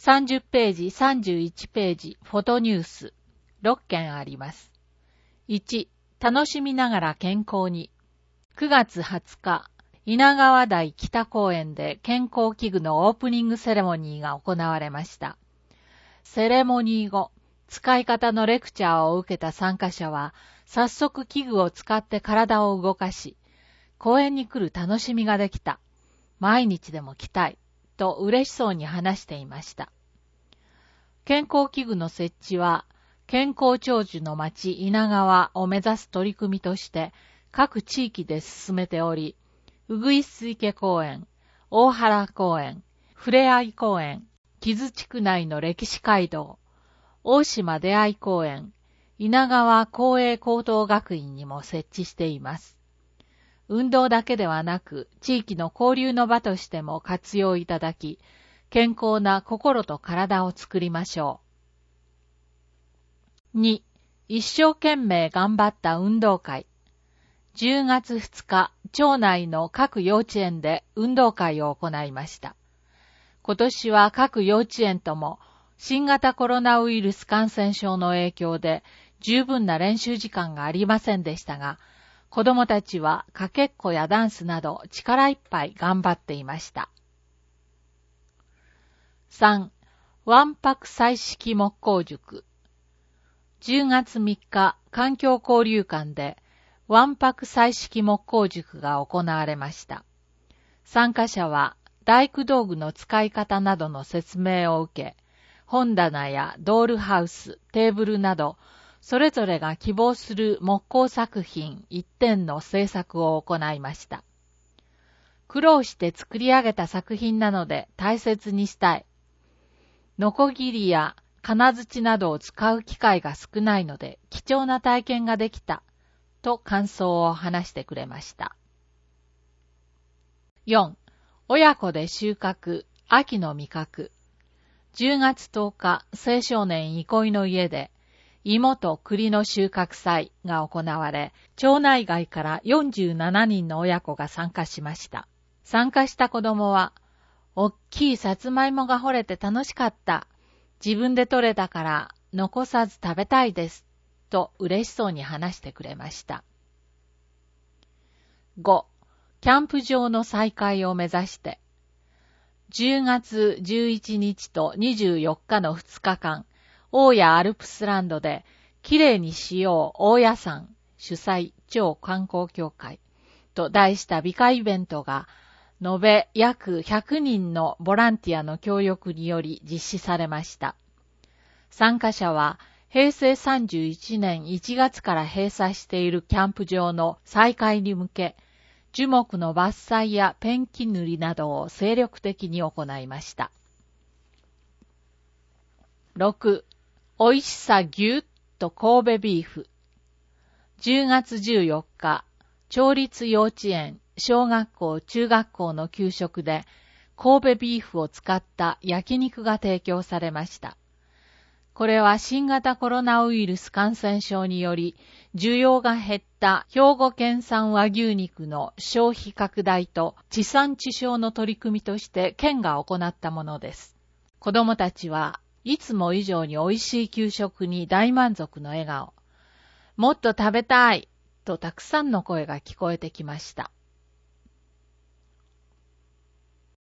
30ページ、31ページ、フォトニュース、6件あります。1、楽しみながら健康に。9月20日、稲川台北公園で健康器具のオープニングセレモニーが行われました。セレモニー後、使い方のレクチャーを受けた参加者は、早速器具を使って体を動かし、公園に来る楽しみができた。毎日でも来たい。と嬉しそうに話していました。健康器具の設置は、健康長寿の町稲川を目指す取り組みとして各地域で進めており、うぐいす池公園、大原公園、ふれあい公園、木津地区内の歴史街道、大島出会い公園、稲川公営高等学院にも設置しています。運動だけではなく、地域の交流の場としても活用いただき、健康な心と体を作りましょう。2、一生懸命頑張った運動会。10月2日、町内の各幼稚園で運動会を行いました。今年は各幼稚園とも新型コロナウイルス感染症の影響で十分な練習時間がありませんでしたが、子どもたちはかけっこやダンスなど力いっぱい頑張っていました。3. わんぱく彩色木工塾。10月3日、環境交流館でわんぱく彩色木工塾が行われました。参加者は大工道具の使い方などの説明を受け、本棚やドールハウス、テーブルなど、それぞれが希望する木工作品1点の制作を行いました。苦労して作り上げた作品なので大切にしたい。ノコギリや金槌などを使う機会が少ないので貴重な体験ができた、と感想を話してくれました。4. 親子で収穫、秋の味覚。10月10日、青少年憩いの家で、芋と栗の収穫祭が行われ、町内外から47人の親子が参加しました。参加した子供は、おっきいさつまいもが掘れて楽しかった。自分で採れたから残さず食べたいです。と嬉しそうに話してくれました。5. キャンプ場の再開を目指して、10月11日と24日の2日間、大谷アルプスランドで、きれいにしよう大谷山主催町観光協会と題した美化イベントが、延べ約100人のボランティアの協力により実施されました。参加者は、平成31年1月から閉鎖しているキャンプ場の再開に向け、樹木の伐採やペンキ塗りなどを精力的に行いました。6. 美味しさぎゅっと神戸ビーフ。10月14日、町立幼稚園、小学校、中学校の給食で神戸ビーフを使った焼肉が提供されました。これは新型コロナウイルス感染症により需要が減った兵庫県産和牛肉の消費拡大と地産地消の取り組みとして県が行ったものです。子どもたちはいつも以上に美味しい給食に大満足の笑顔。もっと食べたいとたくさんの声が聞こえてきました。